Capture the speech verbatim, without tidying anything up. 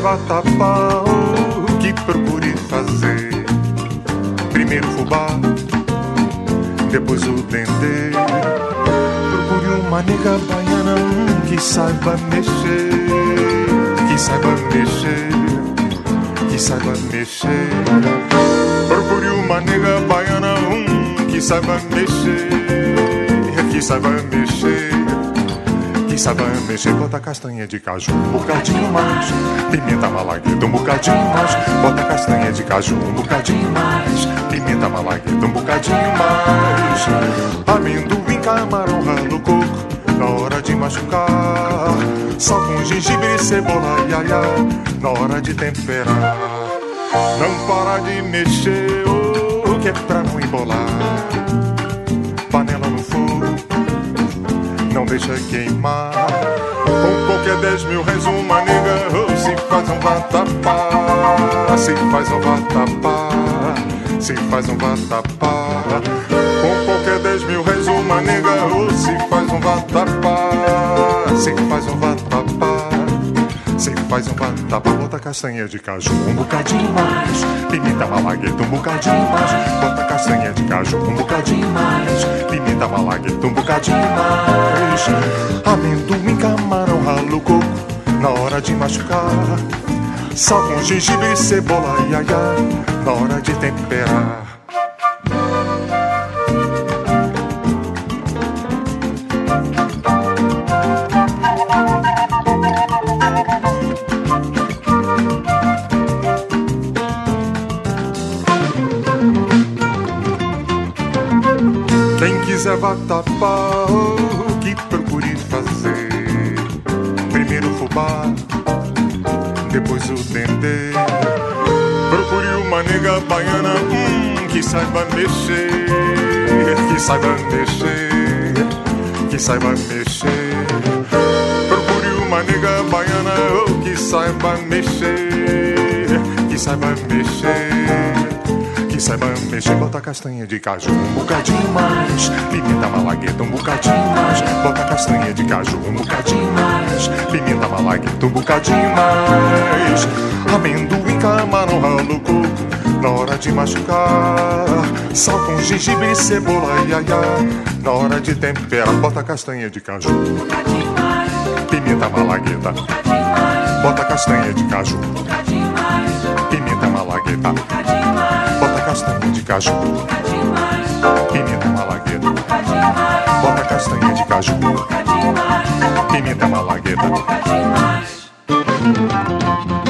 vatapá, o que procure fazer. Primeiro fubá, depois o dendê. Procure uma nega baiana hum, que saiba mexer, que saiba mexer, que saiba mexer. Procure uma nega baiana hum, que saiba mexer, que saiba mexer, que saiba mexer. Bota castanha de caju um bocadinho mais, pimenta malagueta um bocadinho mais. Bota castanha de caju um bocadinho mais, pimenta malagueta um bocadinho mais. Amendoim, camarão, ralo, coco, na hora de machucar. Sal com gengibre, cebola, iaiá, na hora de temperar. Não para de mexer, oh, que é pra não embolar. Panela no fogo, não deixa queimar. Com qualquer dez mil reais uma nega, oh, se faz um vatapá, se faz um vatapá, se faz um vatapá. Com qualquer dez mil reais uma nega, oh, se faz um vatapá, se faz um vatapá, se faz um vatapá. Bota castanha de caju um bocadinho mais, pimenta malagueta um bocadinho mais. Bota castanha de caju um bocadinho mais, pimenta malagueta um bocadinho mais. Amendoim, camarão, ralo, coco, na hora de machucar. Sal com gengibre, cebola, iaiá, na hora de temperar. Quem quiser vatapá, o que procure fazer. Primeiro fubá, depois o dendê. Procure uma nega baiana hum, que saiba mexer, que saiba mexer, que saiba mexer. Procure uma nega baiana oh, que saiba mexer, que saiba mexer, que saiba mexer. Bota castanha de caju um bocadinho mais, pimenta malagueta um bocadinho mais. Bota castanha de caju um bocadinho mais, pimenta malagueta um bocadinho mais. Amendoim, camarão, ralo, coco, na hora de machucar. Sal com gengibre, cebola, iaiá, na hora de temperar. Bota castanha de caju um bocadinho mais, pimenta malagueta um bocadinho mais. Bota castanha de caju um bocadinho mais, pimenta malagueta um bocadinho mais. Bota castanha de caju um bocadinho mais, pimenta malagueta um bocadinho mais. Bota castanha de caju um bocadinho mais, pimenta malagueta um bocadinho mais.